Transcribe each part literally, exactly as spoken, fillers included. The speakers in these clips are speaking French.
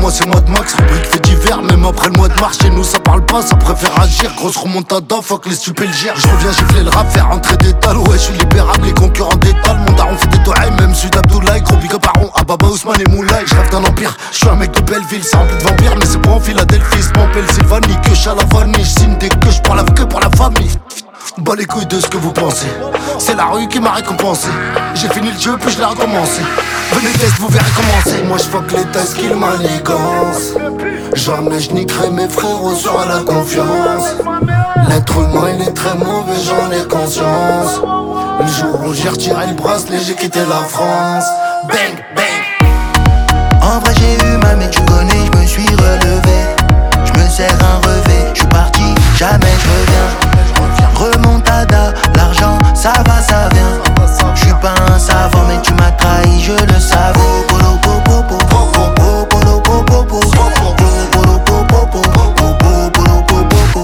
moi c'est moi de max, rubrique fait divers. Même après le mois de mars, chez nous ça parle pas, ça préfère agir. Grosse remontada, fuck les stupés le gèrent. Je reviens gifler le rap, faire rentrer des dalles. Ouais, je suis libérable, les concurrents d'étalent. Mon daron fait des toailles, même Sud Abdoulaye. Gros big up à Ron, à Baba Ousmane et Moulay. Je rêve d'un empire, je suis un mec de Belleville. C'est rempli de vampires, mais c'est pas en Philadelphie. C'est pas en Pennsylvanie que je suis à la vanille. Je signe des queues, je parle que pour la famille. Bas les couilles de ce que vous pensez. C'est la rue qui m'a récompensé. J'ai fini le jeu puis je l'ai recommencé. Venez test, vous verrez commencer. Moi je fuck les tests qu'ils manigance. Jamais je niquerai mes frérots sur la confiance. L'être humain il est très mauvais, j'en ai conscience. Le jour où j'ai retiré le bracelet, j'ai quitté la France. Bang, bang. En vrai j'ai eu mal mais tu connais, je me suis relevé. Je me sers un revêt, je suis parti, jamais je reviens. Remontada, l'argent, ça va, ça vient. Je suis pas un savant mais tu m'as trahi, je le savais. Polo, popo, popo, polo, popo, popo, polo, popo, popo, polo, popo,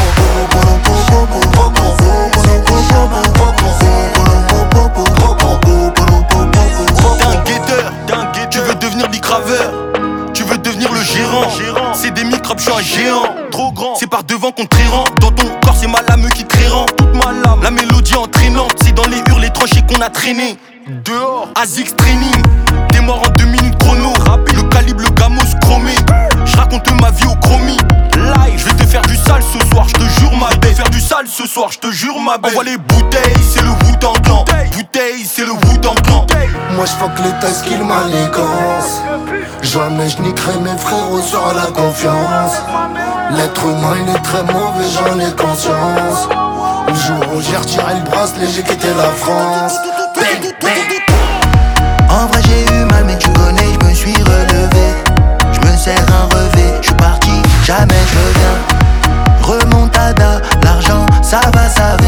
T'es un guetteur, tu veux devenir bicraveur. Tu veux devenir le gérant. C'est des microbes, je suis un géant. Trop grand, c'est par devant qu'on te rend. Dans ton corps, c'est ma lame qui te rend. Toute ma lame, la mélodie entraînante. C'est dans les hurles, les tranchées qu'on a traîné. Dehors, Azix Training. T'es mort en deux minutes chrono. Le calibre, le gamos chromé. Je raconte ma vie au chromie. Live, je vais te faire du sale ce soir. Je te jure ma belle. Faire du sale ce soir, je te jure ma belle. Envoie les bouteilles, c'est le Wu-Tang Clan. Bouteille, c'est le Wu-Tang Clan. Moi je fuck les tests qu'ils manigance. Jamais je niquerai mes frérots sur la confiance. L'être humain il est très mauvais, j'en ai conscience. Le jour où j'ai retiré le bracelet, j'ai quitté la France. Bang, bang. En vrai j'ai eu mal mais tu connais, je me suis relevé. Je me sers un revêt, je suis parti, jamais je reviens. Remontada, l'argent, ça va, ça va.